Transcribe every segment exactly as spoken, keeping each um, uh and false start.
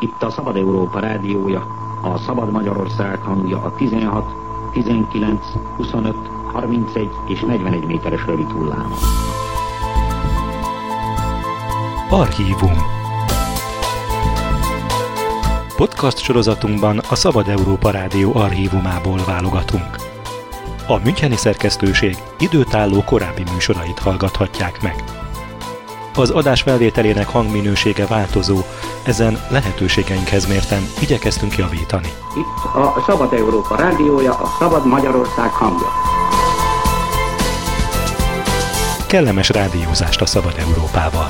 Itt a Szabad Európa rádiója, a Szabad Magyarország hangja a tizenhat, tizenkilenc, huszonöt, harmincegy és negyvenegy méteres rövid hullámon. Archívum. Podcast sorozatunkban a Szabad Európa Rádió archívumából válogatunk. A müncheni szerkesztőség időtálló korábbi műsorait hallgathatják meg. Az adás felvételének hangminősége változó, ezen lehetőségeinkhez mérten igyekeztünk javítani. Itt a Szabad Európa rádiója, a Szabad Magyarország hangja. Kellemes rádiózást a Szabad Európával!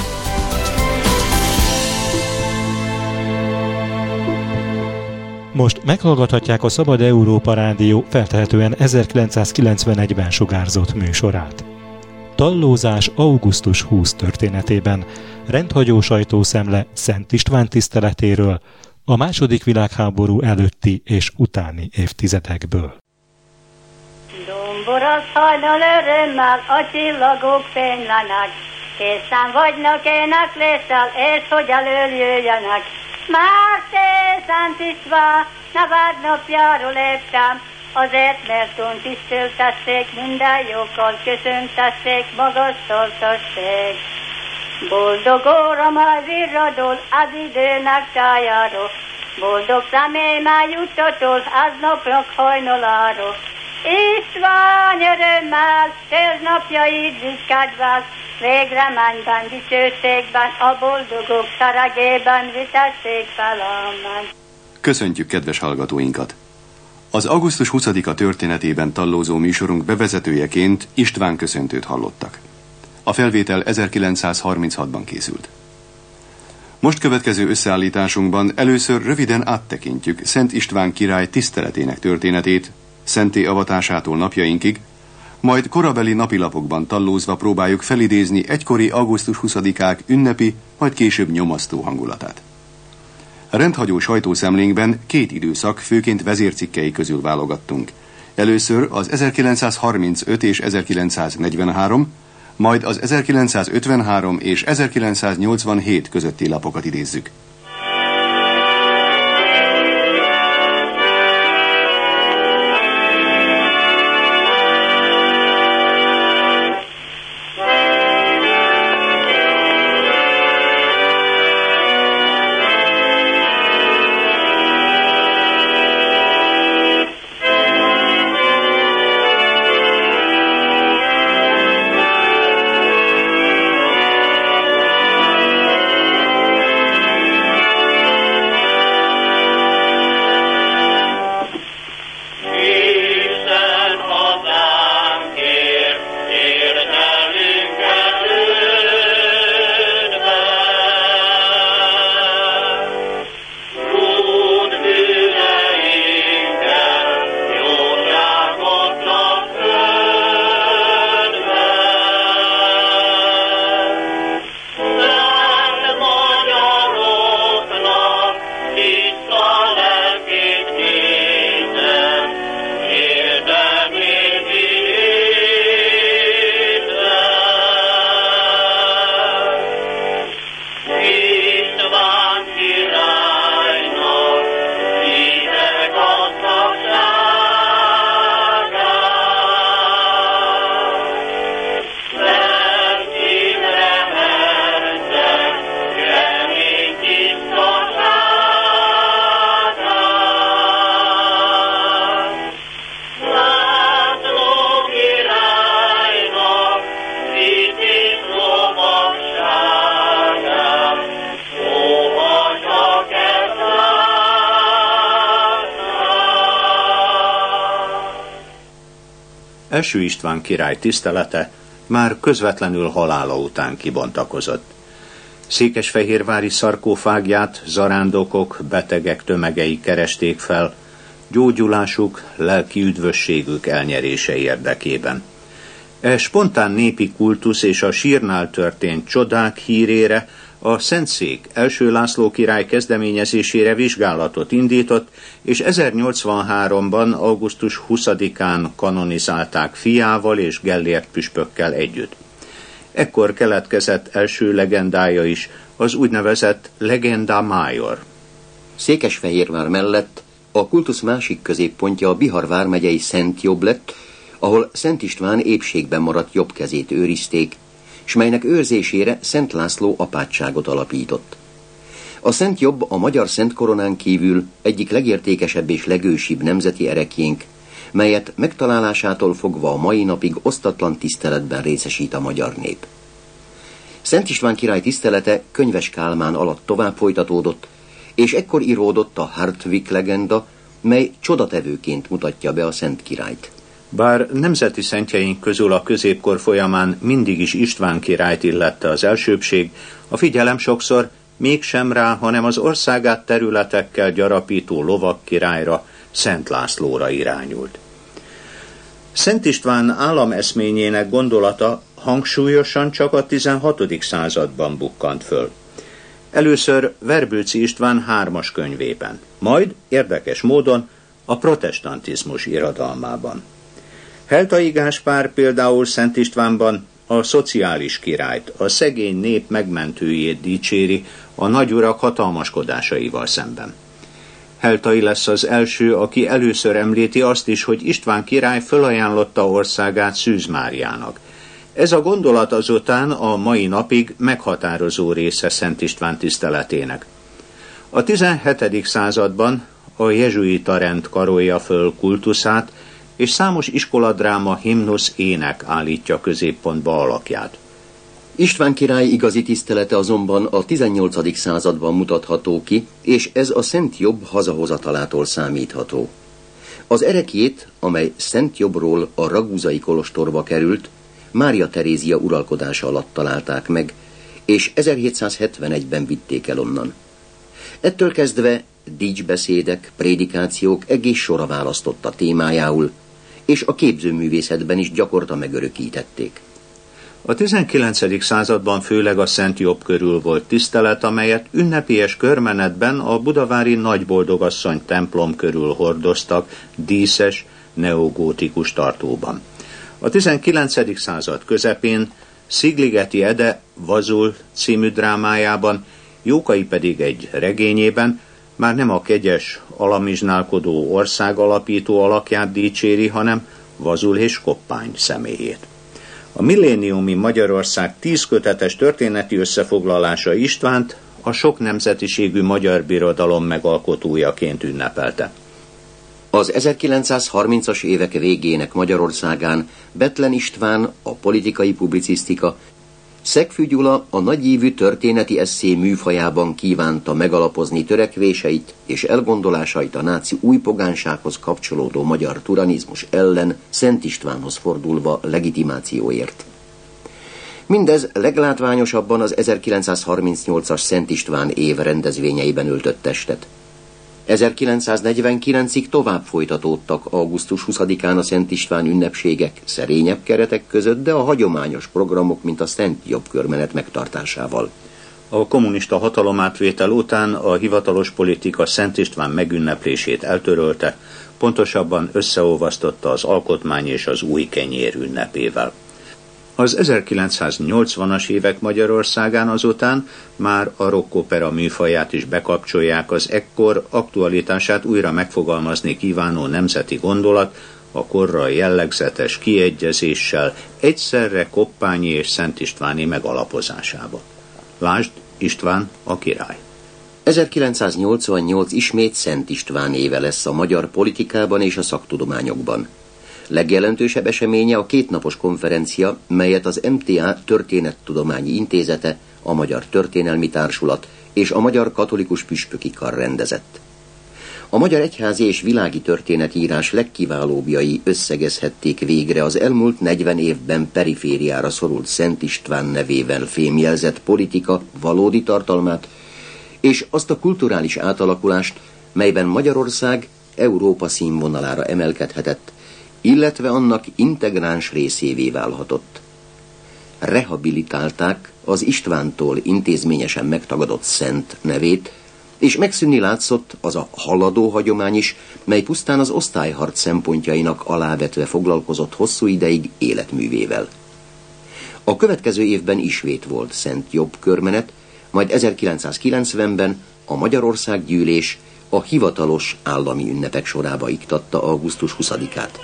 Most meghallgathatják a Szabad Európa Rádió feltehetően ezerkilencszázkilencvenegyben sugárzott műsorát. Tallózás augusztus huszadika történetében, rendhagyó sajtószemle Szent István tiszteletéről, a második világháború előtti és utáni évtizedekből. Domboros hajnal örömmel a csillagok fénylenek, készen vagynak énekléssel, és hogy elöljöjjenek. Már te, Szent István, nevad napjáról léptem, azért méltón tiszteltessék, minden jókkal köszöntessék, magasztaltassék. Boldog óra már virradol az időnek tájáról, boldog személy már juttatol az napnak hajnaláról. István örömmel, köznapjaid kedvel, végre mennyben, dicsőségben, a boldogok seregében vitessék fel amen. Köszöntjük kedves hallgatóinkat! Az augusztus huszadika történetében tallózó műsorunk bevezetőjeként István köszöntőt hallottak. A felvétel ezerkilencszázharminchatban készült. Most következő összeállításunkban először röviden áttekintjük Szent István király tiszteletének történetét, szentté avatásától napjainkig, majd korabeli napilapokban tallózva próbáljuk felidézni egykori augusztus huszadikák ünnepi, majd később nyomasztó hangulatát. A rendhagyó sajtószemlénkben két időszak, főként vezércikkei közül válogattunk. Először az ezerkilencszázharmincöt és ezerkilencszáznegyvenhárom, majd az ezerkilencszázötvenhárom és ezerkilencszáznyolcvanhét közötti lapokat idézzük. Első István király tisztelete már közvetlenül halála után kibontakozott. Székesfehérvári szarkófágját zarándokok, betegek tömegei keresték fel, gyógyulásuk, lelki üdvösségük elnyerése érdekében. E spontán népi kultusz és a sírnál történt csodák hírére a Szentszék első László király kezdeményezésére vizsgálatot indított, és ezernyolcvanháromban augusztus huszadikán kanonizálták fiával és Gellért püspökkel együtt. Ekkor keletkezett első legendája is, az úgynevezett Legenda Major. Székesfehérvár mellett a kultusz másik középpontja a Bihar vármegyei Szent Jobb lett, ahol Szent István épségben maradt jobb kezét őrizték, s melynek őrzésére Szent László apátságot alapított. A Szent Jobb a magyar Szent Koronán kívül egyik legértékesebb és legősibb nemzeti ereklyénk, melyet megtalálásától fogva a mai napig osztatlan tiszteletben részesít a magyar nép. Szent István király tisztelete Könyves Kálmán alatt tovább folytatódott, és ekkor íródott a Hartwig legenda, mely csodatevőként mutatja be a Szent Királyt. Bár nemzeti szentjeink közül a középkor folyamán mindig is István királyt illette az elsőbbség, a figyelem sokszor mégsem rá, hanem az országát területekkel gyarapító lovak királyra, Szent Lászlóra irányult. Szent István állameszményének gondolata hangsúlyosan csak a tizenhatodik században bukkant föl. Először Verbőci István hármas könyvében, majd érdekes módon a protestantizmus irodalmában. Heltai Gáspár például Szent Istvánban a szociális királyt, a szegény nép megmentőjét dicséri a nagyurak hatalmaskodásaival szemben. Heltai lesz az első, aki először említi azt is, hogy István király fölajánlotta országát Szűz Máriának. Ez a gondolat azután a mai napig meghatározó része Szent István tiszteletének. A tizenhetedik században a jezsuita rend karolja föl kultuszát, és számos iskoladráma, himnusz, ének állítja középpontba alakját. István király igazi tisztelete azonban a tizennyolcadik században mutatható ki, és ez a Szent Jobb hazahozatalától számítható. Az ereklyét, amely Szent Jobbról a ragúzai kolostorba került, Mária Terézia uralkodása alatt találták meg, és ezerhétszázhetvenegyben vitték el onnan. Ettől kezdve dicsbeszédek, prédikációk egész sora választotta témájául, és a képzőművészetben is gyakorta megörökítették. A tizenkilencedik században főleg a Szent Jobb körül volt tisztelet, amelyet ünnepélyes körmenetben a budavári Nagyboldogasszony templom körül hordoztak díszes, neogótikus tartóban. A tizenkilencedik század közepén Szigligeti Ede Vazul című drámájában, Jókai pedig egy regényében már nem a kegyes, alamizsnálkodó ország alapító alakját dicséri, hanem Vazul és Koppány személyét. A milléniumi Magyarország tíz kötetes történeti összefoglalása Istvánt a sok nemzetiségű magyar birodalom megalkotójaként ünnepelte. Az ezerkilencszázharmincas évek végének Magyarországán Bethlen István a politikai publicisztika, Szegfű Gyula a nagyívű történeti esszé műfajában kívánta megalapozni törekvéseit és elgondolásait a náci új pogánsághoz kapcsolódó magyar turanizmus ellen Szent Istvánhoz fordulva legitimációért. Mindez leglátványosabban az ezerkilencszázharmincnyolcas Szent István év rendezvényeiben öltött testet. ezerkilencszáznegyvenkilencig tovább folytatódtak augusztus huszadikán a Szent István ünnepségek szerényebb keretek között, de a hagyományos programok, mint a Szent Jobb körmenet megtartásával. A kommunista hatalomátvétel után a hivatalos politika Szent István megünneplését eltörölte, pontosabban összeolvasztotta az alkotmány és az új kenyér ünnepével. Az ezerkilencszáznyolcvanas évek Magyarországán azután már a rockopera műfaját is bekapcsolják az ekkor aktualitását újra megfogalmazni kívánó nemzeti gondolat, a korra jellegzetes kiegyezéssel egyszerre koppányi és Szent Istváni megalapozásába. Lásd, István a király. ezerkilencszáznyolcvannyolc ismét Szent István éve lesz a magyar politikában és a szaktudományokban. Legjelentősebb eseménye a kétnapos konferencia, melyet az em té á Történettudományi Intézete, a Magyar Történelmi Társulat és a Magyar Katolikus Püspöki Kar rendezett. A magyar egyházi és világi történetírás legkiválóbbjai összegezhették végre az elmúlt negyven évben perifériára szorult Szent István nevével fémjelzett politika valódi tartalmát, és azt a kulturális átalakulást, melyben Magyarország Európa színvonalára emelkedhetett, illetve annak integráns részévé válhatott. Rehabilitálták az Istvántól intézményesen megtagadott szent nevét, és megszűnni látszott az a haladó hagyomány is, mely pusztán az osztályharc szempontjainak alávetve foglalkozott hosszú ideig életművével. A következő évben ismét volt Szent Jobb körmenet, majd ezerkilencszázkilencvenben a Magyarországgyűlés a hivatalos állami ünnepek sorába iktatta augusztus huszadikát.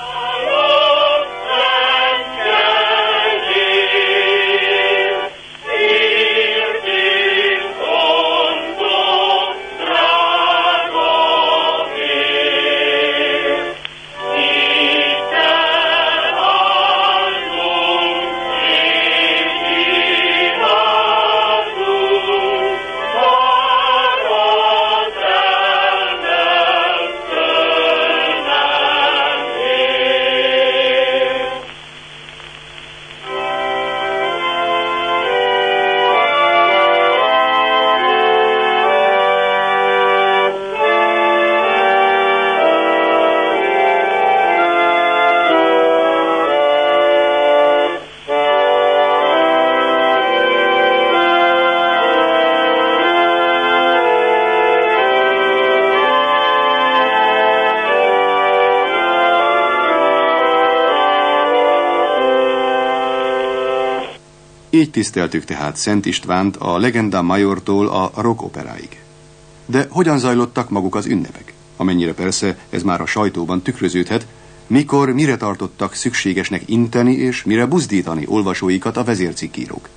Így tiszteltük tehát Szent Istvánt a Legenda Majortól a rock operáig. De hogyan zajlottak maguk az ünnepek? Amennyire persze ez már a sajtóban tükröződhet, mikor, mire tartottak szükségesnek inteni és mire buzdítani olvasóikat a vezércikkírók.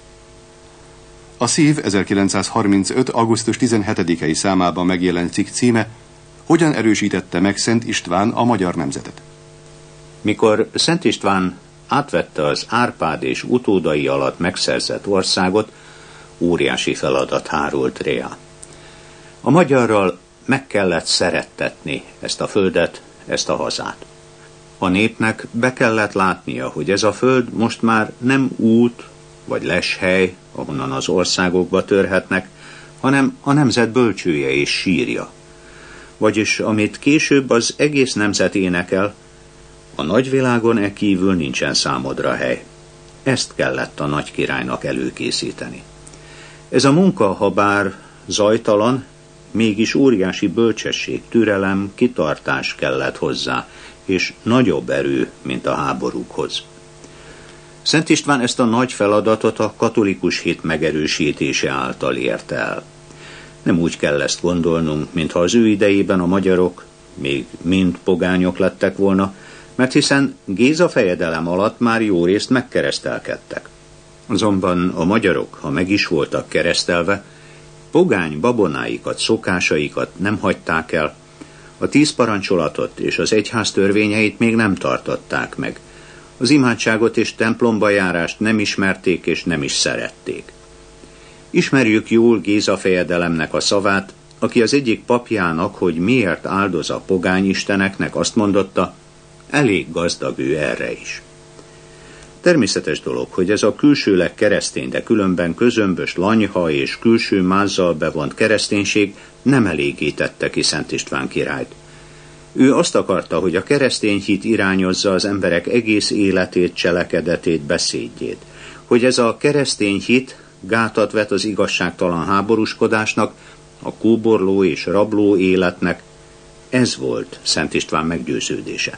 A Szív ezerkilencszázharmincöt. augusztus tizenhetedikei számában megjelent cikk címe Hogyan erősítette meg Szent István a magyar nemzetet? Mikor Szent István átvette az Árpád és utódai alatt megszerzett országot, óriási feladat hárult rá. A magyarral meg kellett szerettetni ezt a földet, ezt a hazát. A népnek be kellett látnia, hogy ez a föld most már nem út vagy leshely, ahonnan az országokba törhetnek, hanem a nemzet bölcsője és sírja. Vagyis amit később az egész nemzet énekel, a nagyvilágon e kívül nincsen számodra hely. Ezt kellett a nagy királynak előkészíteni. Ez a munka, ha bár zajtalan, mégis óriási bölcsesség, türelem, kitartás kellett hozzá, és nagyobb erő, mint a háborúkhoz. Szent István ezt a nagy feladatot a katolikus hit megerősítése által ért el. Nem úgy kell ezt gondolnunk, mintha az ő idejében a magyarok még mind pogányok lettek volna, mert hiszen Géza fejedelem alatt már jó részt megkeresztelkedtek. Azonban a magyarok, ha meg is voltak keresztelve, pogány babonáikat, szokásaikat nem hagyták el, a tíz parancsolatot és az egyház törvényeit még nem tartották meg. Az imádságot és templomba járást nem ismerték és nem is szerették. Ismerjük jól Géza fejedelemnek a szavát, aki az egyik papjának, hogy miért áldoz a pogány isteneknek, azt mondotta, elég gazdag ő erre is. Természetes dolog, hogy ez a külsőleg keresztény, de különben közömbös lanyha és külső mázzal bevont kereszténység nem elégítette ki Szent István királyt. Ő azt akarta, hogy a keresztény hit irányozza az emberek egész életét, cselekedetét, beszédjét. Hogy ez a keresztény hit gátat vet az igazságtalan háborúskodásnak, a kóborló és rabló életnek, ez volt Szent István meggyőződése.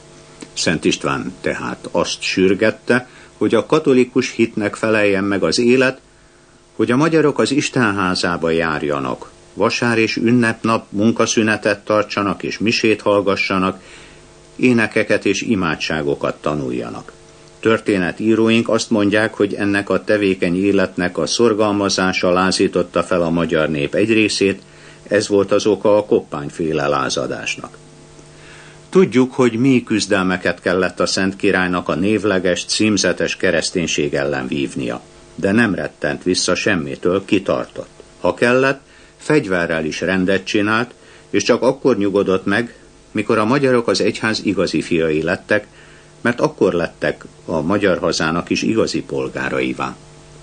Szent István tehát azt sürgette, hogy a katolikus hitnek feleljen meg az élet, hogy a magyarok az Istenházába járjanak, vasár és ünnepnap munkaszünetet tartsanak és misét hallgassanak, énekeket és imádságokat tanuljanak. Történetíróink azt mondják, hogy ennek a tevékeny életnek a szorgalmazása lázította fel a magyar nép egy részét, ez volt az oka a koppányféle lázadásnak. Tudjuk, hogy mély küzdelmeket kellett a Szent Királynak a névleges, címzetes kereszténység ellen vívnia, de nem rettent vissza semmitől, kitartott. Ha kellett, fegyverrel is rendet csinált, és csak akkor nyugodott meg, mikor a magyarok az egyház igazi fiai lettek, mert akkor lettek a magyar hazának is igazi polgáraivá.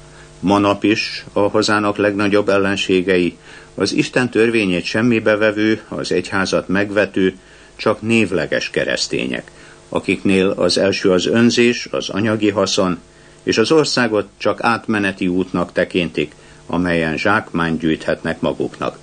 Manap is a hazának legnagyobb ellenségei, az Isten törvényét semmibe vevő, az egyházat megvető, csak névleges keresztények, akiknél az első az önzés, az anyagi haszon, és az országot csak átmeneti útnak tekintik, amelyen zsákmányt gyűjthetnek maguknak.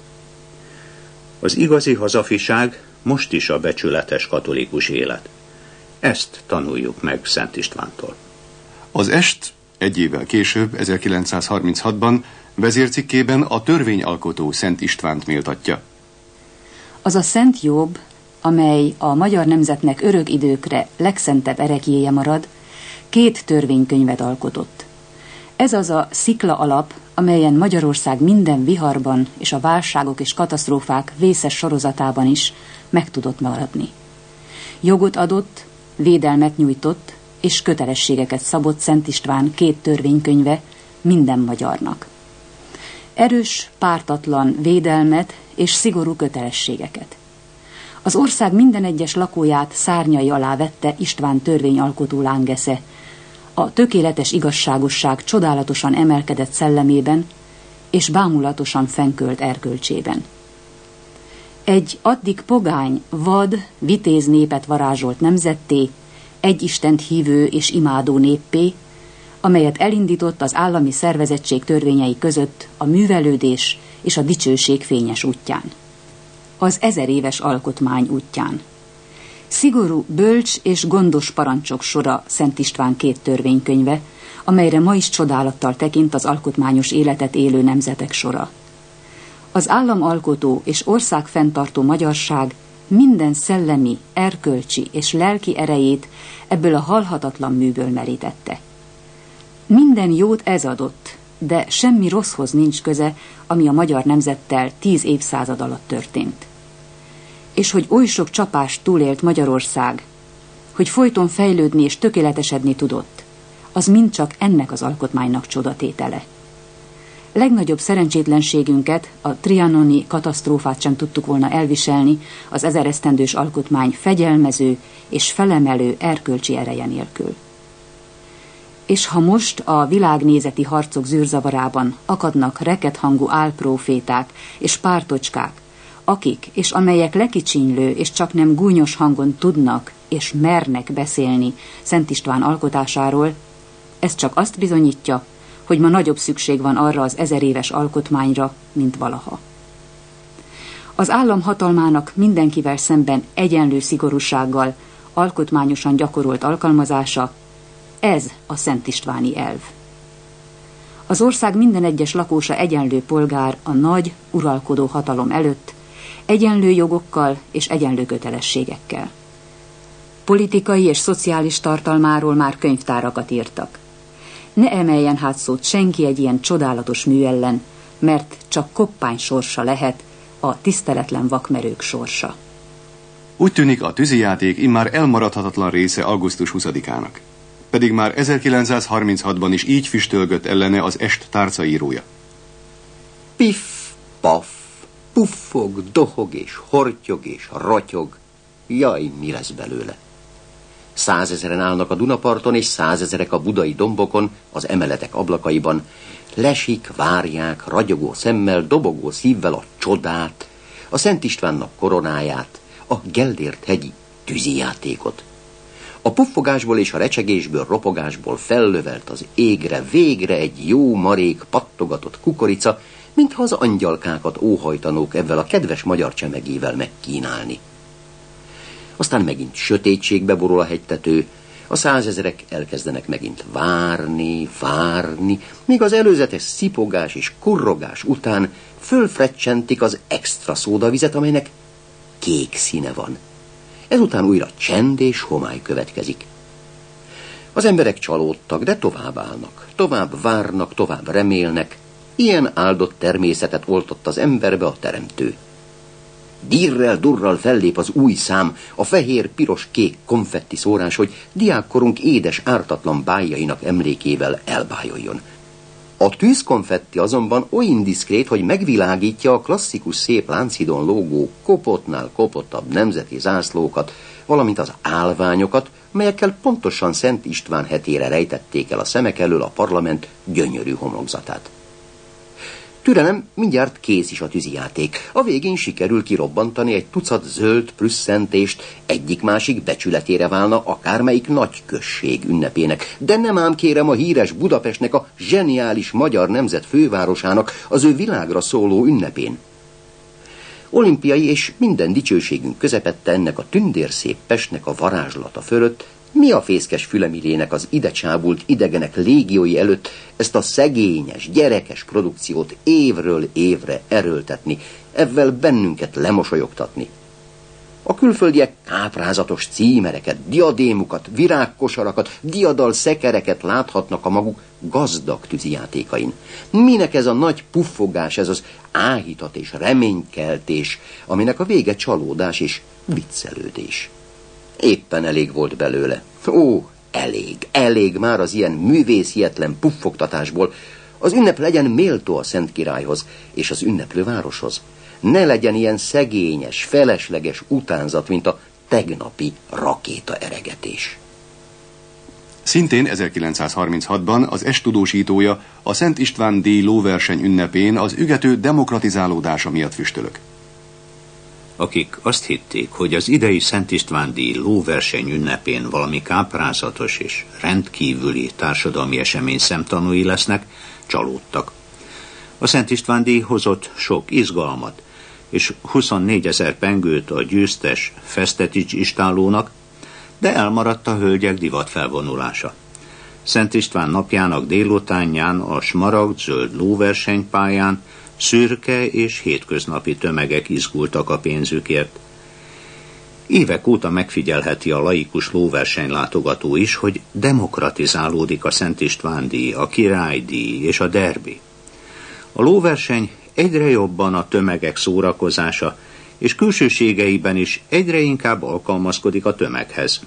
Az igazi hazafiság most is a becsületes katolikus élet. Ezt tanuljuk meg Szent Istvántól. Az est egy évvel később, ezerkilencszázharminchatban Vezércikkében a törvényalkotó Szent Istvánt méltatja. Az a Szent Jobb, amely a magyar nemzetnek örök időkre legszentebb ereklyéje marad, két törvénykönyvet alkotott. Ez az a szikla alap, amelyen Magyarország minden viharban és a válságok és katasztrófák vészes sorozatában is meg tudott maradni. Jogot adott, védelmet nyújtott és kötelességeket szabott Szent István két törvénykönyve minden magyarnak. Erős, pártatlan védelmet és szigorú kötelességeket. Az ország minden egyes lakóját szárnyai alá vette István törvényalkotó lángesze, a tökéletes igazságosság csodálatosan emelkedett szellemében és bámulatosan fennkölt erkölcsében. Egy addig pogány, vad, vitéz népet varázsolt nemzetté, egy Istent hívő és imádó néppé, amelyet elindított az állami szervezettség törvényei között a művelődés és a dicsőség fényes útján. Az ezer éves alkotmány útján. Szigorú, bölcs és gondos parancsok sora Szent István két törvénykönyve, amelyre ma is csodálattal tekint az alkotmányos életet élő nemzetek sora. Az államalkotó és országfenntartó magyarság minden szellemi, erkölcsi és lelki erejét ebből a halhatatlan műből merítette. Minden jót ez adott, de semmi rosszhoz nincs köze, ami a magyar nemzettel tíz évszázad alatt történt. És hogy oly sok csapást túlélt Magyarország, hogy folyton fejlődni és tökéletesedni tudott, az mind csak ennek az alkotmánynak csodatétele. Legnagyobb szerencsétlenségünket, a trianoni katasztrófát sem tudtuk volna elviselni az ezeresztendős alkotmány fegyelmező és felemelő erkölcsi ereje nélkül. És ha most a világnézeti harcok zűrzavarában akadnak rekethangú álpróféták és pártocskák, akik és amelyek lekicsinylő és csaknem gúnyos hangon tudnak és mernek beszélni Szent István alkotásáról, ez csak azt bizonyítja, hogy ma nagyobb szükség van arra az ezer éves alkotmányra, mint valaha. Az állam hatalmának mindenkivel szemben egyenlő szigorúsággal alkotmányosan gyakorolt alkalmazása, ez a Szent Istváni elv. Az ország minden egyes lakósa egyenlő polgár a nagy, uralkodó hatalom előtt, egyenlő jogokkal és egyenlő kötelességekkel. Politikai és szociális tartalmáról már könyvtárakat írtak. Ne emeljen hát szót senki egy ilyen csodálatos mű ellen, mert csak koppány sorsa lehet a tiszteletlen vakmerők sorsa. Úgy tűnik, a tűzijáték immár elmaradhatatlan része augusztus huszadikának. Pedig már ezerkilencszázharminchatban is így füstölgött ellene az Est tárcaírója. Piff, paff, puffog, dohog és hortyog és ratyog. Jaj, mi lesz belőle? Százezeren állnak a Dunaparton, és százezerek a budai dombokon, az emeletek ablakaiban. Lesik, várják, ragyogó szemmel, dobogó szívvel a csodát, a Szent Istvánnak koronáját, a Gellért hegyi tűzijátékot. A puffogásból és a recsegésből, ropogásból fellövelt az égre végre egy jó marék pattogatott kukorica, mintha az angyalkákat óhajtanók ebben a kedves magyar csemegével megkínálni. Aztán megint sötétségbe borul a hegytető, a százezerek elkezdenek megint várni, várni, míg az előzetes szipogás és kurrogás után fölfrecsentik az extra szódavizet, amelynek kék színe van. Ezután újra csend és homály következik. Az emberek csalódtak, de tovább állnak, tovább várnak, tovább remélnek. Ilyen áldott természetet oltott az emberbe a teremtő. Dirrel, durral fellép az új szám, a fehér, piros, kék konfetti szórás, hogy diákkorunk édes, ártatlan bájainak emlékével elbájoljon. A tűzkonfetti azonban oly indiszkrét, hogy megvilágítja a klasszikus szép Lánchidon lógó kopottnál kopottabb nemzeti zászlókat, valamint az állványokat, melyekkel pontosan Szent István hetére rejtették el a szemek elől a parlament gyönyörű homlokzatát. Türelem, mindjárt kész is a tűzijáték. A végén sikerül kirobbantani egy tucat zöld prüsszentést, egyik-másik becsületére válna akármelyik nagy község ünnepének. De nem ám kérem a híres Budapestnek, a zseniális magyar nemzet fővárosának az ő világra szóló ünnepén. Olimpiai és minden dicsőségünk közepette ennek a tündérszép Pestnek a varázslata fölött Mi a fészkes fülemirének az ide csábult idegenek légiói előtt ezt a szegényes, gyerekes produkciót évről évre erőltetni, ezzel bennünket lemosolyogtatni? A külföldiek káprázatos címereket, diadémukat, virágkosarakat, diadal szekereket láthatnak a maguk gazdag tűzijátékain. Minek ez a nagy puffogás, ez az áhítat és reménykeltés, aminek a vége csalódás és viccelődés? Éppen elég volt belőle. Ó, elég, elég már az ilyen művészhietlen puffogtatásból. Az ünnep legyen méltó a Szent Királyhoz és az ünneplő városhoz. Ne legyen ilyen szegényes, felesleges utánzat, mint a tegnapi rakéta eregetés. Szintén ezerkilencszázharminchatban az est tudósítója a Szent István díj lóverseny ünnepén az ügető demokratizálódása miatt füstölök. Akik azt hitték, hogy az idei Szent István díj lóverseny ünnepén valami káprázatos és rendkívüli társadalmi esemény szemtanúi lesznek, csalódtak. A Szent István díj hozott sok izgalmat, és huszonnégyezer pengőt a győztes Fesztetics istállónak, de elmaradt a hölgyek divatfelvonulása. Szent István napjának délutánján a smaragd-zöld lóversenypályán szürke és hétköznapi tömegek izgultak a pénzükért. Évek óta megfigyelheti a laikus lóversenylátogató is, hogy demokratizálódik a Szent István díj, a királydíj és a derbi. A lóverseny egyre jobban a tömegek szórakozása, és külsőségeiben is egyre inkább alkalmazkodik a tömeghez.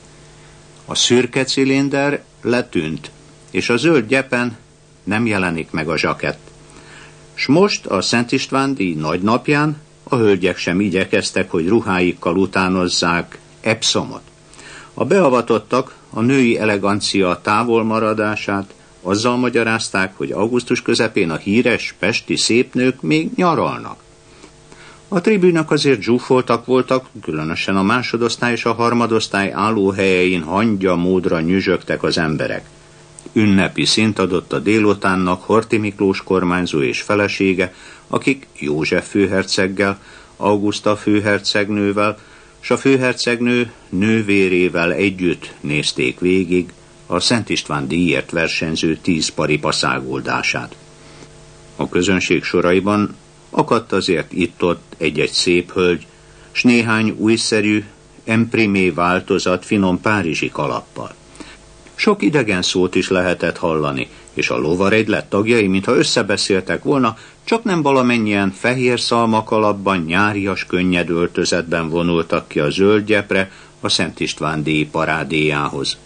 A szürke cilinder letűnt, és a zöld gyepen nem jelenik meg a zsakett. S most a Szent István díj nagy napján a hölgyek sem igyekeztek, hogy ruháikkal utánozzák Epsomot. A beavatottak a női elegancia távolmaradását azzal magyarázták, hogy augusztus közepén a híres pesti szépnők még nyaralnak. A tribűnök azért zsúfoltak voltak, különösen a másodosztály és a harmadosztály állóhelyein hangya módra nyüzsögtek az emberek. Ünnepi szint adott a délutánnak Horthy Miklós kormányzó és felesége, akik József főherceggel, Auguszta főhercegnővel, s a főhercegnő nővérével együtt nézték végig a Szent István díjért versenyző tíz paripa száguldását. A közönség soraiban akadt azért itt-ott egy-egy szép hölgy, s néhány újszerű, emprimé változat finom párizsi kalappal. Sok idegen szót is lehetett hallani, és a lovaregylet tagjai, mintha összebeszéltek volna, csak nem valamennyien fehér szalmakalapban, nyárias könnyed öltözetben vonultak ki a zöld gyepre a Szent István díj parádéjához.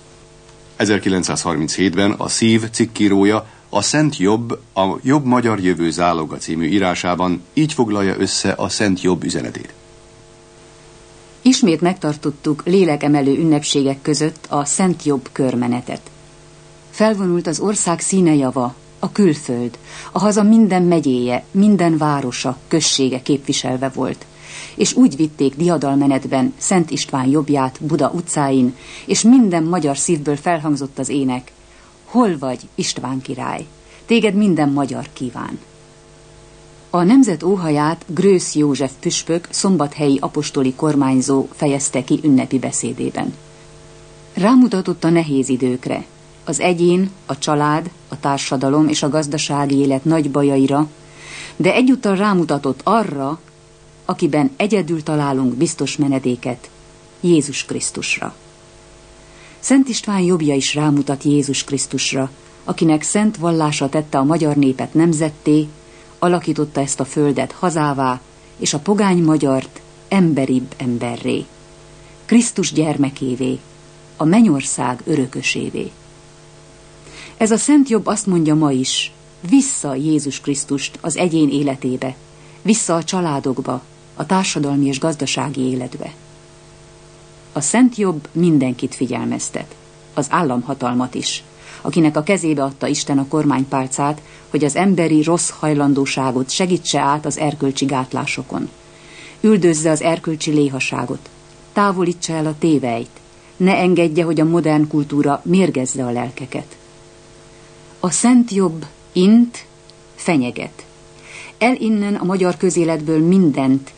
ezerkilencszázharminchétben a Szív cikkírója a Szent Jobb, a Jobb Magyar Jövő záloga című írásában így foglalja össze a Szent Jobb üzenetét. Ismét megtartottuk lélekemelő ünnepségek között a Szent Jobb körmenetet. Felvonult az ország színejava, a külföld, a haza minden megyéje, minden városa, községe képviselve volt, és úgy vitték diadalmenetben Szent István jobbját Buda utcáin, és minden magyar szívből felhangzott az ének: hol vagy, István király? Téged minden magyar kíván. A nemzet óhaját Grősz József püspök, szombathelyi apostoli kormányzó fejezte ki ünnepi beszédében. Rámutatott a nehéz időkre, az egyén, a család, a társadalom és a gazdasági élet nagy bajaira, de egyúttal rámutatott arra, akiben egyedül találunk biztos menedéket, Jézus Krisztusra. Szent István jobbja is rámutat Jézus Krisztusra, akinek szent vallása tette a magyar népet nemzetté, alakította ezt a földet hazává, és a pogány magyart emberibb emberré, Krisztus gyermekévé, a mennyország örökösévé. Ez a Szent Jobb azt mondja ma is: vissza Jézus Krisztust az egyén életébe, vissza a családokba, a társadalmi és gazdasági életbe. A Szent Jobb mindenkit figyelmeztet, az államhatalmat is, akinek a kezébe adta Isten a kormánypálcát, hogy az emberi rossz hajlandóságot segítse át az erkölcsi gátlásokon. Üldözze az erkölcsi léhaságot, távolítsa el a tévelyt, ne engedje, hogy a modern kultúra mérgezze a lelkeket. A Szent Jobb int, fenyeget. El innen a magyar közéletből mindent,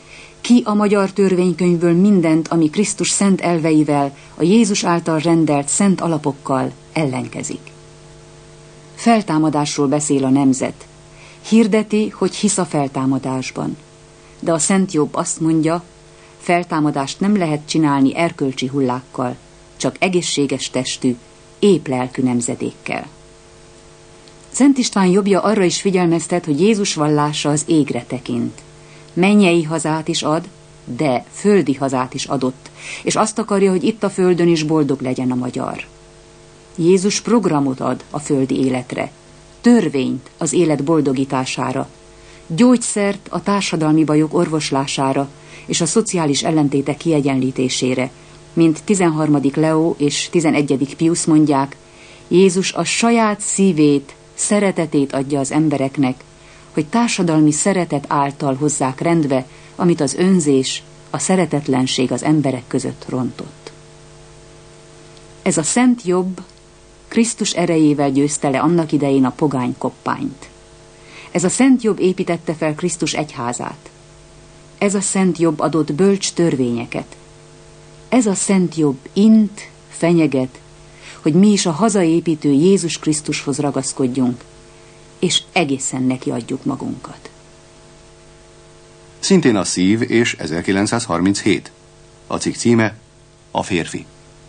ki a magyar törvénykönyvből mindent, ami Krisztus szent elveivel, a Jézus által rendelt szent alapokkal ellenkezik. Feltámadásról beszél a nemzet. Hirdeti, hogy hisz a feltámadásban. De a Szent Jobb azt mondja, feltámadást nem lehet csinálni erkölcsi hullákkal, csak egészséges testű, épp lelkű nemzedékkel. Szent István Jobbja arra is figyelmeztet, hogy Jézus vallása az égre tekint. Mennyei hazát is ad, de földi hazát is adott, és azt akarja, hogy itt a földön is boldog legyen a magyar. Jézus programot ad a földi életre, törvényt az élet boldogítására, gyógyszert a társadalmi bajok orvoslására és a szociális ellentétek kiegyenlítésére, mint tizenharmadik Leó és tizenegyedik Piusz mondják, Jézus a saját szívét, szeretetét adja az embereknek, hogy társadalmi szeretet által hozzák rendbe, amit az önzés, a szeretetlenség az emberek között rontott. Ez a Szent Jobb Krisztus erejével győzte le annak idején a pogány koppányt. Ez a Szent Jobb építette fel Krisztus egyházát. Ez a Szent Jobb adott bölcs törvényeket. Ez a Szent Jobb int, fenyeget, hogy mi is a hazaépítő Jézus Krisztushoz ragaszkodjunk, és egészen neki adjuk magunkat. Szintén a Szív és ezerkilencszázharminchét. A cikk címe A férfi.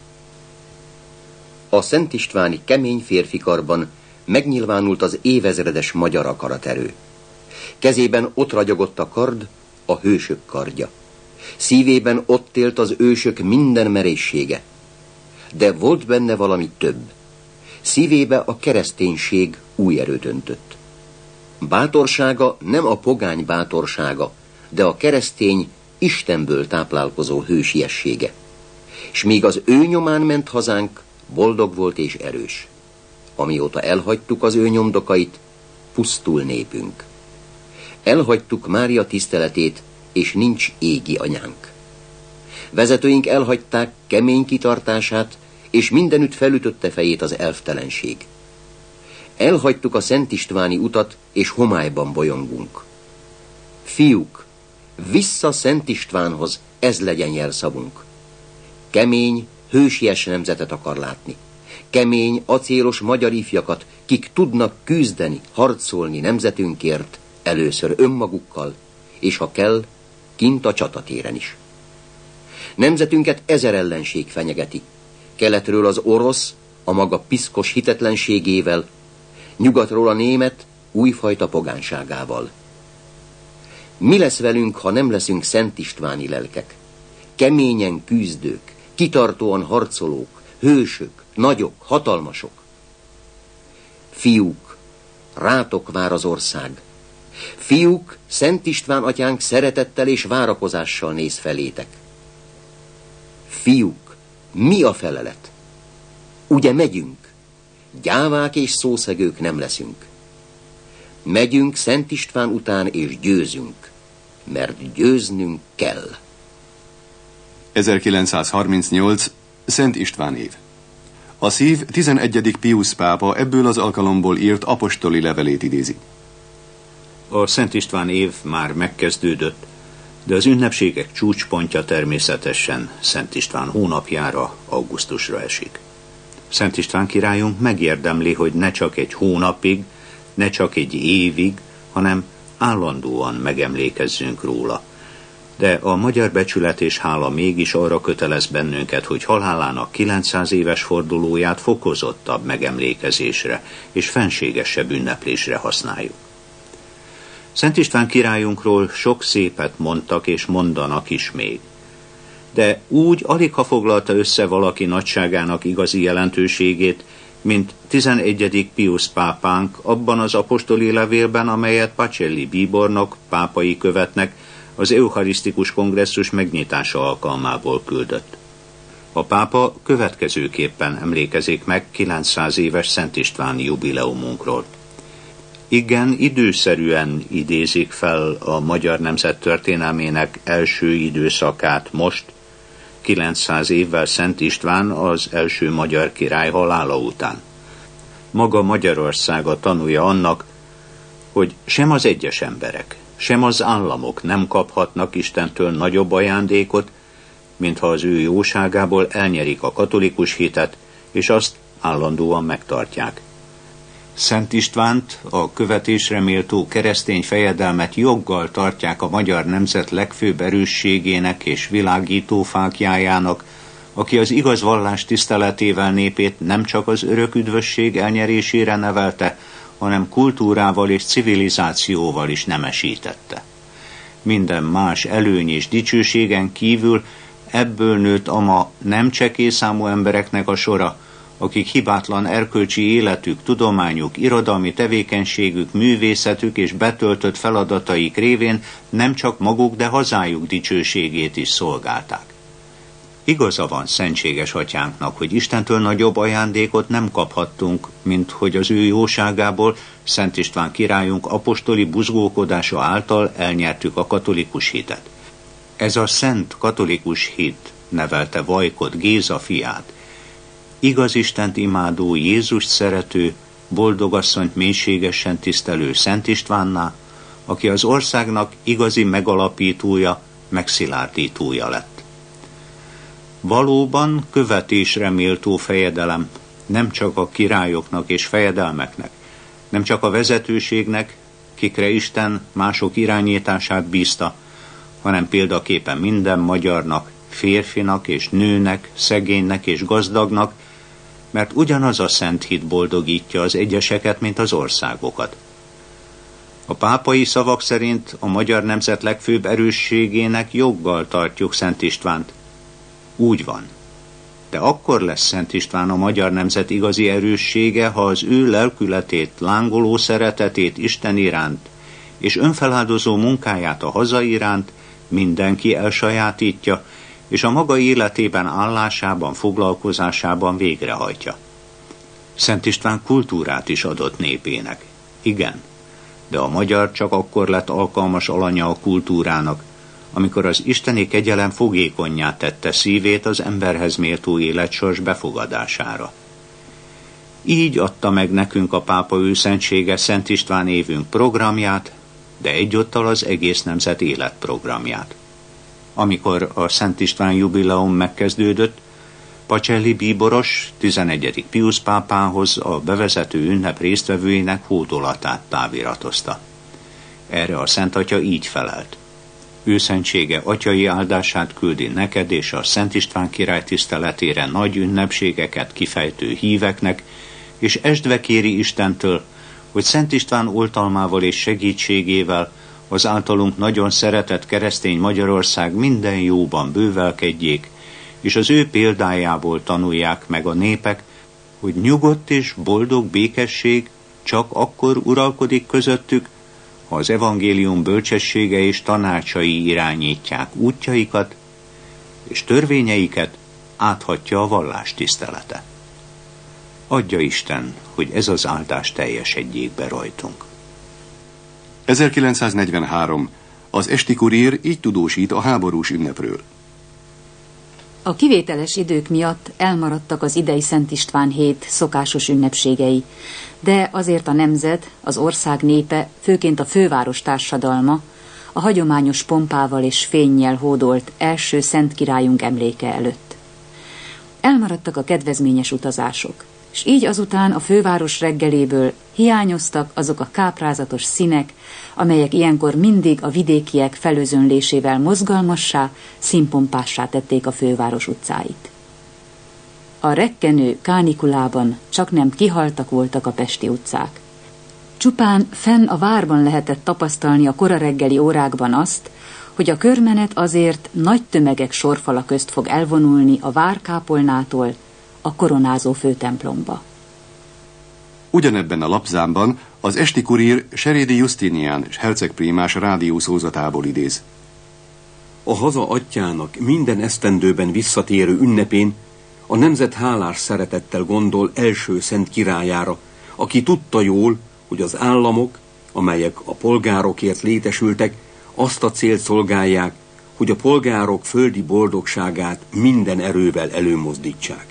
A Szent Istváni kemény férfikarban megnyilvánult az évezredes magyar akaraterő. Kezében ott ragyogott a kard, a hősök kardja. Szívében ott élt az ősök minden merészsége. De volt benne valami több. Szívébe a kereszténység új erőt öntött. Bátorsága nem a pogány bátorsága, de a keresztény Istenből táplálkozó hősiessége. S míg az ő nyomán ment hazánk, boldog volt és erős. Amióta elhagytuk az ő nyomdokait, pusztul népünk. Elhagytuk Mária tiszteletét, és nincs égi anyánk. Vezetőink elhagyták kemény kitartását, és mindenütt felütötte fejét az elftelenség. Elhagytuk a Szent Istváni utat, és homályban bolyongunk. Fiúk, vissza Szent Istvánhoz, ez legyen jelszavunk. Kemény, hősies nemzetet akar látni. Kemény, acélos magyar ifjakat, kik tudnak küzdeni, harcolni nemzetünkért, először önmagukkal, és ha kell, kint a csatatéren is. Nemzetünket ezer ellenség fenyegeti. Keletről az orosz, a maga piszkos hitetlenségével, nyugatról a német, újfajta pogánságával. Mi lesz velünk, ha nem leszünk Szent Istváni lelkek? Keményen küzdők, kitartóan harcolók, hősök, nagyok, hatalmasok. Fiúk, rátok vár az ország. Fiúk, Szent István atyánk szeretettel és várakozással néz felétek. Fiúk, mi a felelet? Ugye megyünk? Gyávák és szószegők nem leszünk. Megyünk Szent István után és győzünk, mert győznünk kell. ezerkilencszázharmincnyolc. Szent István év. A Szív tizenegyedik Piusz pápa ebből az alkalomból írt apostoli levelét idézi. A Szent István év már megkezdődött, de az ünnepségek csúcspontja természetesen Szent István hónapjára, augusztusra esik. Szent István királyunk megérdemli, hogy ne csak egy hónapig, ne csak egy évig, hanem állandóan megemlékezzünk róla. De a magyar becsület és hála mégis arra kötelez bennünket, hogy halálának kilencszáz éves fordulóját fokozottabb megemlékezésre és fenségesebb ünneplésre használjuk. Szent István királyunkról sok szépet mondtak és mondanak is még. De úgy aligha foglalta össze valaki nagyságának igazi jelentőségét, mint tizenegyedik Piusz pápánk abban az apostoli levélben, amelyet Pacelli bíbornok pápai követnek az eucharisztikus kongresszus megnyitása alkalmából küldött. A pápa következőképpen emlékezik meg kilencszáz éves Szent István jubileumunkról. Igen, időszerűen idézik fel a magyar nemzet történelmének első időszakát most, kilencszáz évvel Szent István az első magyar király halála után. Maga Magyarország a tanúja annak, hogy sem az egyes emberek, sem az államok nem kaphatnak Istentől nagyobb ajándékot, mintha az ő jóságából elnyerik a katolikus hitet, és azt állandóan megtartják. Szent Istvánt, a követésre méltó keresztény fejedelmet joggal tartják a magyar nemzet legfőbb erősségének és világító fáklyájának, aki az igaz vallás tiszteletével népét nem csak az örök üdvösség elnyerésére nevelte, hanem kultúrával és civilizációval is nemesítette. Minden más előny és dicsőségen kívül ebből nőtt a ma nem csekély számú embereknek a sora, akik hibátlan erkölcsi életük, tudományuk, irodalmi tevékenységük, művészetük és betöltött feladataik révén nem csak maguk, de hazájuk dicsőségét is szolgálták. Igaza van szentséges atyánknak, hogy Istentől nagyobb ajándékot nem kaphattunk, mint hogy az ő jóságából Szent István királyunk apostoli buzgókodása által elnyertük a katolikus hitet. Ez a szent katolikus hit nevelte Vajkot Géza fiát, igaz Istent imádó, Jézust szerető, boldogasszonyt mélységesen tisztelő Szent Istvánná, aki az országnak igazi megalapítója, megszilárdítója lett. Valóban követésre méltó fejedelem nem csak a királyoknak és fejedelmeknek, nem csak a vezetőségnek, kikre Isten mások irányítását bízta, hanem példaképpen minden magyarnak, férfinak és nőnek, szegénynek és gazdagnak, mert ugyanaz a szent hit boldogítja az egyeseket, mint az országokat. A pápai szavak szerint a magyar nemzet legfőbb erősségének joggal tartjuk Szent Istvánt. Úgy van. De akkor lesz Szent István a magyar nemzet igazi erőssége, ha az ő lelkületét, lángoló szeretetét Isten iránt, és önfeláldozó munkáját a haza iránt mindenki elsajátítja, és a maga életében, állásában, foglalkozásában végrehajtja. Szent István kultúrát is adott népének. Igen, de a magyar csak akkor lett alkalmas alanya a kultúrának, amikor az isteni kegyelem fogékonnyá tette szívét az emberhez méltó életsors befogadására. Így adta meg nekünk a pápa őszentsége Szent István évünk programját, de egyúttal az egész nemzet életprogramját. Amikor a Szent István jubileum megkezdődött, Pacelli bíboros tizenegyedik Piusz pápához a bevezető ünnep résztvevőinek hódolatát táviratozta. Erre a Szent Atya így felelt: őszentsége atyai áldását küldi neked és a Szent István király tiszteletére nagy ünnepségeket kifejtő híveknek, és esdve kéri Istentől, hogy Szent István oltalmával és segítségével az általunk nagyon szeretett keresztény Magyarország minden jóban bővelkedjék, és az ő példájából tanulják meg a népek, hogy nyugodt és boldog békesség csak akkor uralkodik közöttük, ha az evangélium bölcsessége és tanácsai irányítják útjaikat, és törvényeiket áthatja a vallás tisztelete. Adja Isten, hogy ez az áldás teljesedjék be rajtunk. ezerkilencszáznegyvenhárom. Az Esti Kurír így tudósít a háborús ünnepről. A kivételes idők miatt elmaradtak az idei Szent István hét szokásos ünnepségei, de azért a nemzet, az ország népe, főként a főváros társadalma a hagyományos pompával és fénnyel hódolt első szent királyunk emléke előtt. Elmaradtak a kedvezményes utazások, és így azután a főváros reggeléből hiányoztak azok a káprázatos színek, amelyek ilyenkor mindig a vidékiek felözönlésével mozgalmassá, színpompássá tették a főváros utcáit. A rekkenő kánikulában csaknem kihaltak voltak a pesti utcák. Csupán fenn a várban lehetett tapasztalni a kora reggeli órákban azt, hogy a körmenet azért nagy tömegek sorfala közt fog elvonulni a várkápolnától a koronázó főtemplomba. Ugyanebben a lapzámban az Esti Kurír Serédi Justinián hercegprímás rádiószózatából idéz. A haza atyának minden esztendőben visszatérő ünnepén a nemzet hálás szeretettel gondol első szent királyára, aki tudta jól, hogy az államok, amelyek a polgárokért létesültek, azt a célt szolgálják, hogy a polgárok földi boldogságát minden erővel előmozdítsák.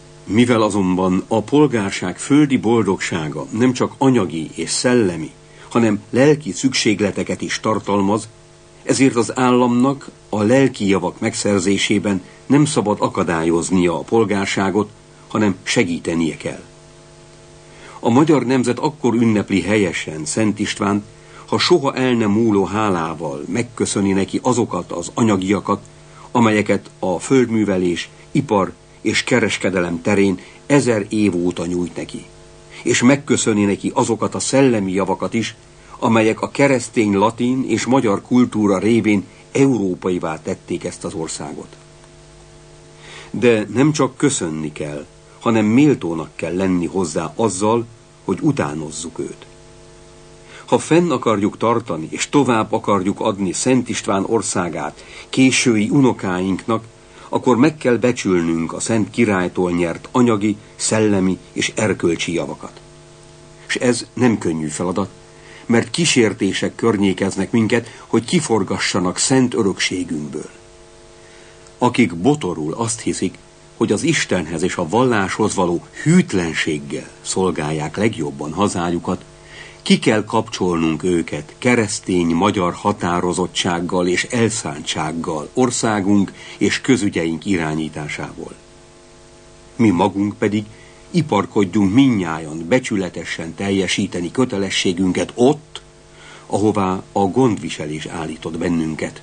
Mivel azonban a polgárság földi boldogsága nem csak anyagi és szellemi, hanem lelki szükségleteket is tartalmaz, ezért az államnak a lelki javak megszerzésében nem szabad akadályoznia a polgárságot, hanem segítenie kell. A magyar nemzet akkor ünnepli helyesen Szent Istvánt, ha soha el nem múló hálával megköszöni neki azokat az anyagiakat, amelyeket a földművelés, ipar és kereskedelem terén ezer év óta nyújt neki, és megköszöni neki azokat a szellemi javakat is, amelyek a keresztény, latin és magyar kultúra révén európaivá tették ezt az országot. De nem csak köszönni kell, hanem méltónak kell lenni hozzá azzal, hogy utánozzuk őt. Ha fenn akarjuk tartani és tovább akarjuk adni Szent István országát késői unokáinknak, akkor meg kell becsülnünk a Szent Királytól nyert anyagi, szellemi és erkölcsi javakat. És ez nem könnyű feladat, mert kísértések környékeznek minket, hogy kiforgassanak szent örökségünkből. Akik botorul azt hiszik, hogy az Istenhez és a valláshoz való hűtlenséggel szolgálják legjobban hazájukat, ki kell kapcsolnunk őket keresztény magyar határozottsággal és elszántsággal országunk és közügyeink irányításából. Mi magunk pedig iparkodjunk mindnyájan becsületesen teljesíteni kötelességünket ott, ahová a gondviselés állított bennünket.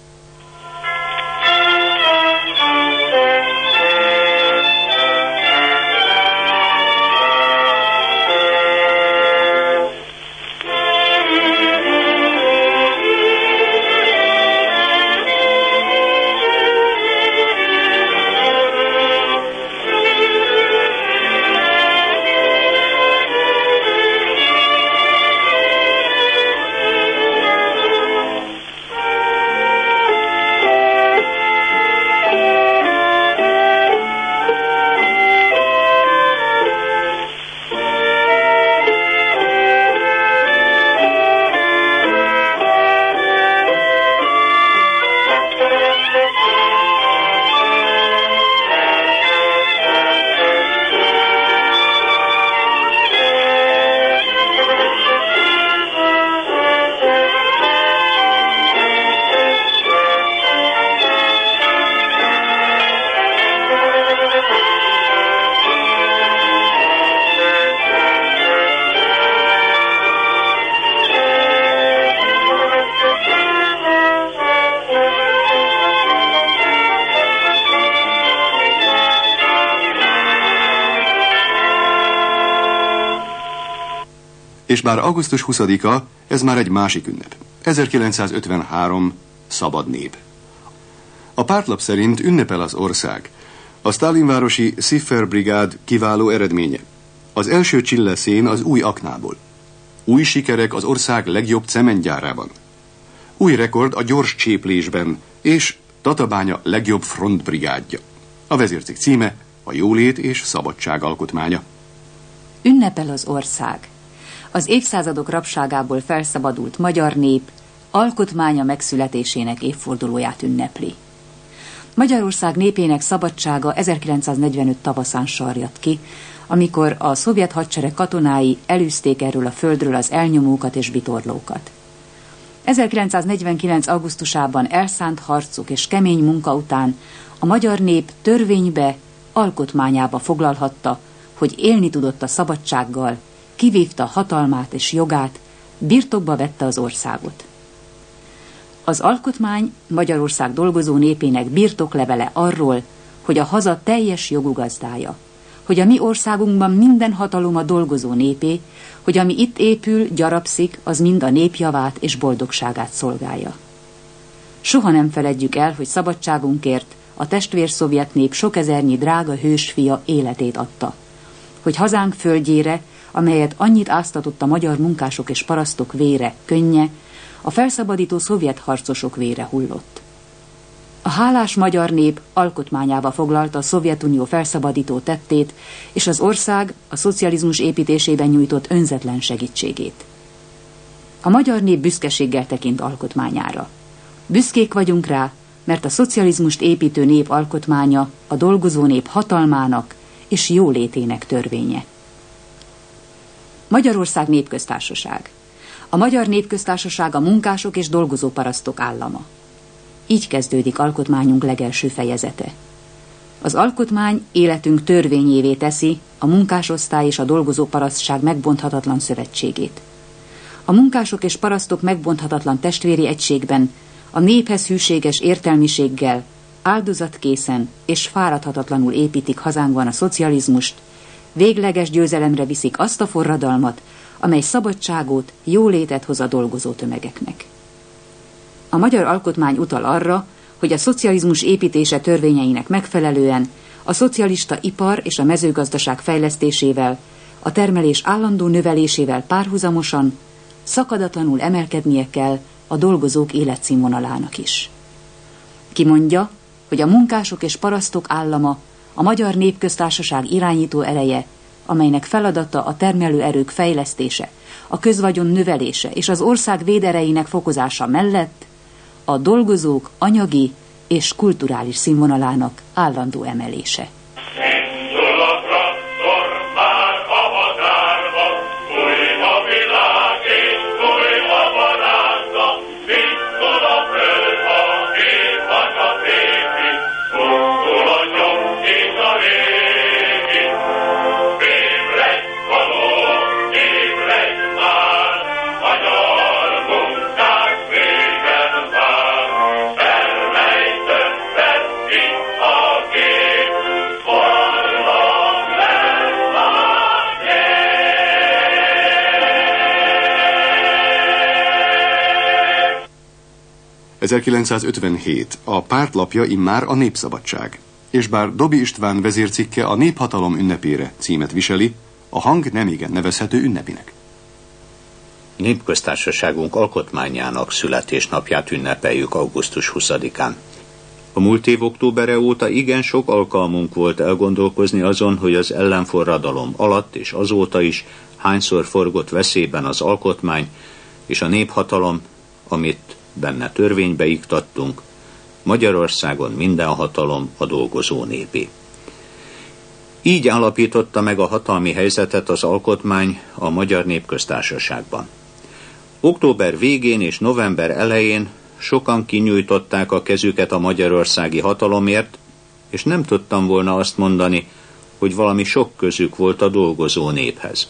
És bár augusztus huszadika, ez már egy másik ünnep. ezerkilencszázötvenhárom. Szabad nép. A pártlap szerint ünnepel az ország. A sztálinvárosi Sziffer-brigád kiváló eredménye. Az első csilleszén az új aknából. Új sikerek az ország legjobb cementgyárában. Új rekord a gyors cséplésben, és Tatabánya legjobb frontbrigádja. A vezércikk címe a jólét és szabadság alkotmánya. Ünnepel az ország. Az évszázadok rabságából felszabadult magyar nép alkotmánya megszületésének évfordulóját ünnepli. Magyarország népének szabadsága ezerkilencszáznegyvenöt tavaszán sarjadt ki, amikor a szovjet hadsereg katonái elűzték erről a földről az elnyomókat és bitorlókat. ezerkilencszáznegyvenkilenc. augusztusában elszánt harcok és kemény munka után a magyar nép törvénybe, alkotmányába foglalhatta, hogy élni tudott a szabadsággal, kivívta hatalmát és jogát, birtokba vette az országot. Az alkotmány Magyarország dolgozó népének birtoklevele arról, hogy a haza teljes jogú gazdája, hogy a mi országunkban minden hatalom a dolgozó népé, hogy ami itt épül, gyarapszik, az mind a nép javát és boldogságát szolgálja. Soha nem feledjük el, hogy szabadságunkért a testvérszovjet nép sok ezernyi drága hősfia életét adta, hogy hazánk földjére, amelyet annyit áztatott a magyar munkások és parasztok vére, könnye, a felszabadító szovjet harcosok vére hullott. A hálás magyar nép alkotmányába foglalta a Szovjetunió felszabadító tettét, és az ország a szocializmus építésében nyújtott önzetlen segítségét. A magyar nép büszkeséggel tekint alkotmányára. Büszkék vagyunk rá, mert a szocializmust építő nép alkotmánya a dolgozó nép hatalmának és jólétének törvénye. Magyarország népköztársaság. A Magyar Népköztársaság a munkások és dolgozó parasztok állama. Így kezdődik alkotmányunk legelső fejezete. Az alkotmány életünk törvényévé teszi a munkásosztály és a dolgozó parasztság megbonthatatlan szövetségét. A munkások és parasztok megbonthatatlan testvéri egységben, a néphez hűséges értelmiséggel, áldozatkészen és fáradhatatlanul építik hazánkban a szocializmust, végleges győzelemre viszik azt a forradalmat, amely szabadságot, jólétet hoz a dolgozó tömegeknek. A magyar alkotmány utal arra, hogy a szocializmus építése törvényeinek megfelelően a szocialista ipar és a mezőgazdaság fejlesztésével, a termelés állandó növelésével párhuzamosan, szakadatlanul emelkednie kell a dolgozók életszínvonalának is. Kimondja, hogy a munkások és parasztok állama a Magyar Népköztársaság irányító ereje, amelynek feladata a termelőerők fejlesztése, a közvagyon növelése és az ország védereinek fokozása mellett a dolgozók anyagi és kulturális színvonalának állandó emelése. ezerkilencszázötvenhét. A pártlapja immár a Népszabadság, és bár Dobi István vezércikke a Néphatalom ünnepére címet viseli, a hang nem igen nevezhető ünnepinek. Népköztársaságunk alkotmányának születésnapját ünnepeljük augusztus huszadikán. A múlt év októbere óta igen sok alkalmunk volt elgondolkozni azon, hogy az ellenforradalom alatt és azóta is hányszor forgott veszélyben az alkotmány és a néphatalom, amit benne törvénybe iktattunk, Magyarországon minden hatalom a dolgozó népé. Így állapította meg a hatalmi helyzetet az alkotmány a Magyar Népköztársaságban. Október végén és november elején sokan kinyújtották a kezüket a magyarországi hatalomért, és nem tudtam volna azt mondani, hogy valami sok közük volt a dolgozó néphez.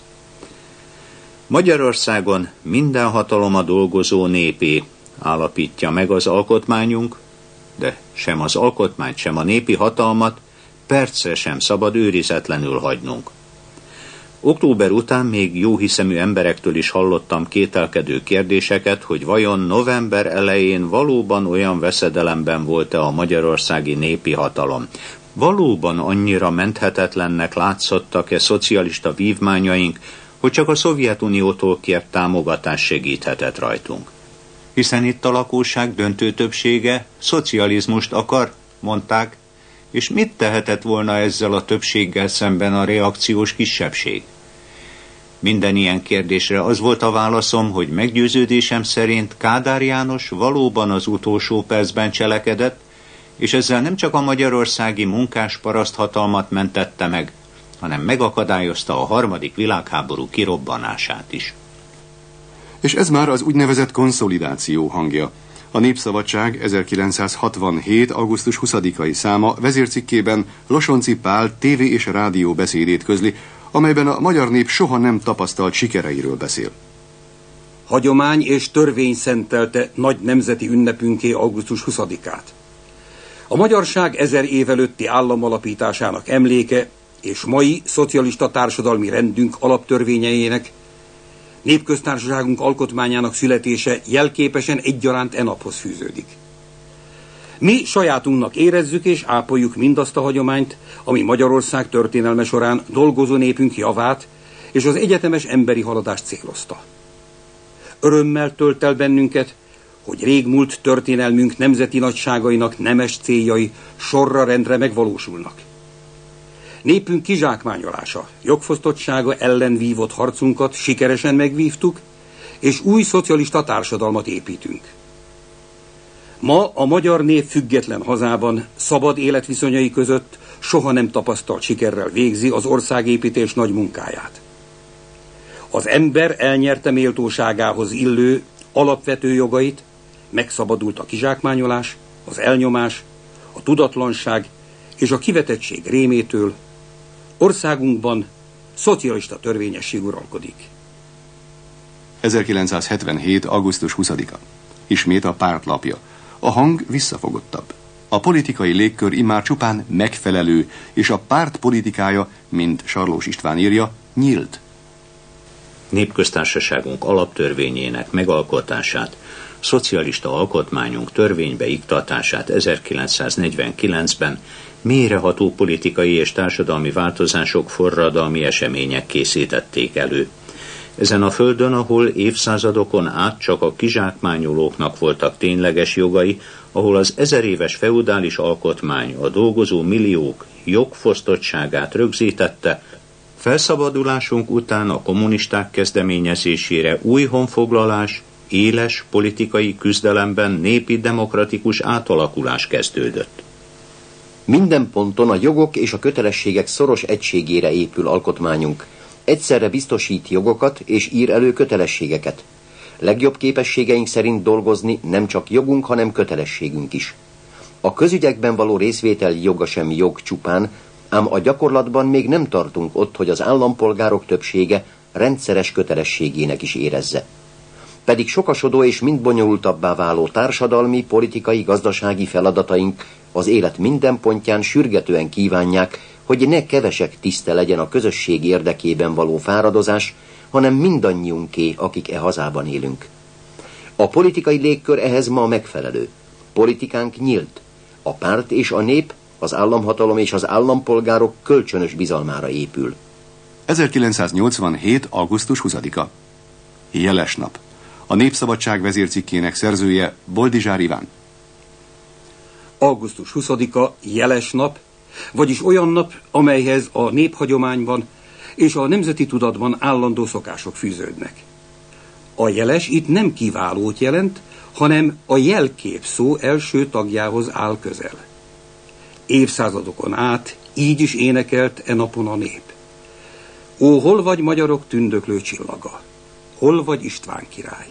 Magyarországon minden hatalom a dolgozó népé, állapítja meg az alkotmányunk, de sem az alkotmányt, sem a népi hatalmat percre sem szabad őrizetlenül hagynunk. Október után még jóhiszemű emberektől is hallottam kételkedő kérdéseket, hogy vajon november elején valóban olyan veszedelemben volt-e a magyarországi népi hatalom. Valóban annyira menthetetlennek látszottak-e szocialista vívmányaink, hogy csak a Szovjetuniótól kért támogatás segíthetett rajtunk. Hiszen itt a lakosság döntő többsége szocializmust akar, mondták, és mit tehetett volna ezzel a többséggel szemben a reakciós kisebbség? Minden ilyen kérdésre az volt a válaszom, hogy meggyőződésem szerint Kádár János valóban az utolsó percben cselekedett, és ezzel nem csak a magyarországi munkásparaszt hatalmat mentette meg, hanem megakadályozta a harmadik világháború kirobbanását is. És ez már az úgynevezett konszolidáció hangja. A Népszabadság ezerkilencszázhatvanhét. augusztus huszadikai száma vezércikkében Losonczy Pál tévé és rádió beszédét közli, amelyben a magyar nép soha nem tapasztalt sikereiről beszél. Hagyomány és törvény szentelte nagy nemzeti ünnepünké augusztus huszadikát. A magyarság ezer év előtti államalapításának emléke és mai szocialista társadalmi rendünk alaptörvényeinek, népköztársaságunk alkotmányának születése jelképesen egyaránt e naphoz fűződik. Mi sajátunknak érezzük és ápoljuk mindazt a hagyományt, ami Magyarország történelme során dolgozó népünk javát és az egyetemes emberi haladást célozta. Örömmel tölt el bennünket, hogy régmúlt történelmünk nemzeti nagyságainak nemes céljai sorra rendre megvalósulnak. Népünk kizsákmányolása, jogfosztottsága ellen vívott harcunkat sikeresen megvívtuk, és új szocialista társadalmat építünk. Ma a magyar nép független hazában, szabad életviszonyai között soha nem tapasztalt sikerrel végzi az országépítés nagy munkáját. Az ember elnyerte méltóságához illő alapvető jogait, megszabadult a kizsákmányolás, az elnyomás, a tudatlanság és a kivetettség rémétől. Országunkban szocialista törvényesség uralkodik. ezerkilencszázhetvenhét. augusztus huszadika. Ismét a pártlapja. A hang visszafogottabb. A politikai légkör immár csupán megfelelő, és a párt politikája, mint Sarlós István írja, nyílt. Népköztársaságunk alaptörvényének megalkotását, szocialista alkotmányunk törvénybe iktatását ezerkilencszáznegyvenkilencben mélyreható politikai és társadalmi változások, forradalmi események készítették elő. Ezen a földön, ahol évszázadokon át csak a kizsákmányolóknak voltak tényleges jogai, ahol az ezeréves feudális alkotmány a dolgozó milliók jogfosztottságát rögzítette, felszabadulásunk után a kommunisták kezdeményezésére új honfoglalás, éles politikai küzdelemben népi demokratikus átalakulás kezdődött. Minden ponton a jogok és a kötelességek szoros egységére épül alkotmányunk. Egyszerre biztosít jogokat és ír elő kötelességeket. Legjobb képességeink szerint dolgozni nem csak jogunk, hanem kötelességünk is. A közügyekben való részvételi joga sem jog csupán, ám a gyakorlatban még nem tartunk ott, hogy az állampolgárok többsége rendszeres kötelességének is érezze. Pedig sokasodó és mind bonyolultabbá váló társadalmi, politikai, gazdasági feladataink az élet minden pontján sürgetően kívánják, hogy ne kevesek tiszte legyen a közösség érdekében való fáradozás, hanem mindannyiunké, akik e hazában élünk. A politikai légkör ehhez ma megfelelő. Politikánk nyílt. A párt és a nép, az államhatalom és az állampolgárok kölcsönös bizalmára épül. ezerkilencszáznyolcvanhét. augusztus huszadika. Jeles nap. A Népszabadság vezércikkének szerzője Boldizsár Iván. augusztus huszadika jeles nap, vagyis olyan nap, amelyhez a néphagyományban és a nemzeti tudatban állandó szokások fűződnek. A jeles itt nem kiválót jelent, hanem a jelkép szó első tagjához áll közel. Évszázadokon át így is énekelt e napon a nép. Ó, hol vagy magyarok tündöklő csillaga? Hol vagy István király?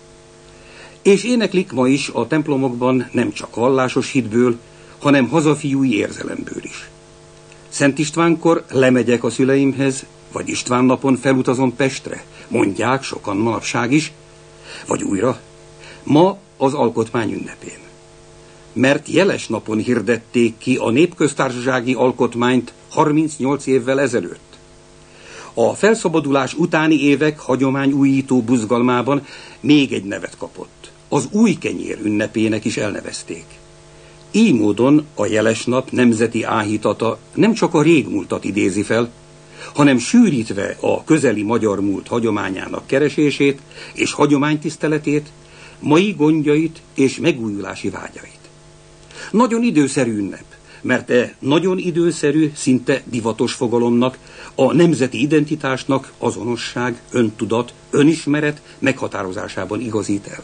És éneklik ma is a templomokban nem csak vallásos hitből, hanem hazafiúi érzelemből is. Szent Istvánkor lemegyek a szüleimhez, vagy István napon felutazom Pestre, mondják sokan manapság is, vagy újra, ma az alkotmány ünnepén. Mert jeles napon hirdették ki a népköztársasági alkotmányt harmincnyolc évvel ezelőtt. A felszabadulás utáni évek hagyományújító buzgalmában még egy nevet kapott. Az új kenyér ünnepének is elnevezték. Így módon a jeles nap nemzeti áhítata nem csak a régmúltat idézi fel, hanem sűrítve a közeli magyar múlt hagyományának keresését és hagyománytiszteletét, mai gondjait és megújulási vágyait. Nagyon időszerű ünnep, mert e nagyon időszerű, szinte divatos fogalomnak, a nemzeti identitásnak azonosság, öntudat, önismeret meghatározásában igazít el.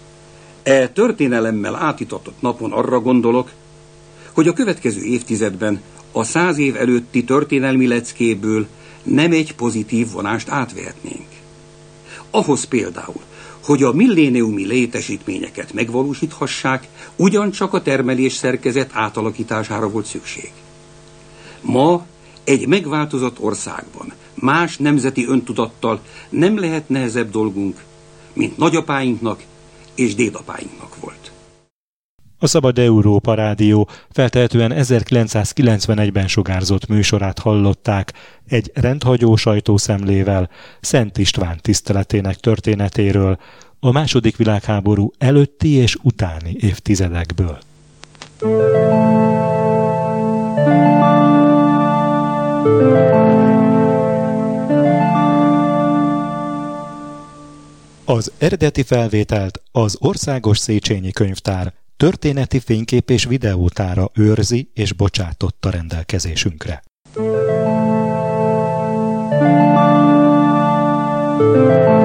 E történelemmel átitatott napon arra gondolok, hogy a következő évtizedben a száz év előtti történelmi leckéből nem egy pozitív vonást átvehetnénk. Ahhoz például, hogy a milléniumi létesítményeket megvalósíthassák, ugyancsak a termelés szerkezet átalakítására volt szükség. Ma egy megváltozott országban, más nemzeti öntudattal nem lehet nehezebb dolgunk, mint nagyapáinknak és dédapáinknak volt. A Szabad Európa Rádió feltehetően ezerkilencszázkilencvenegyben sugárzott műsorát hallották egy rendhagyó sajtószemlével Szent István tiszteletének történetéről a második világháború előtti és utáni évtizedekből. Az eredeti felvételt az Országos Széchenyi Könyvtár történeti fénykép és videótára őrzi és bocsátotta rendelkezésünkre. Thank you.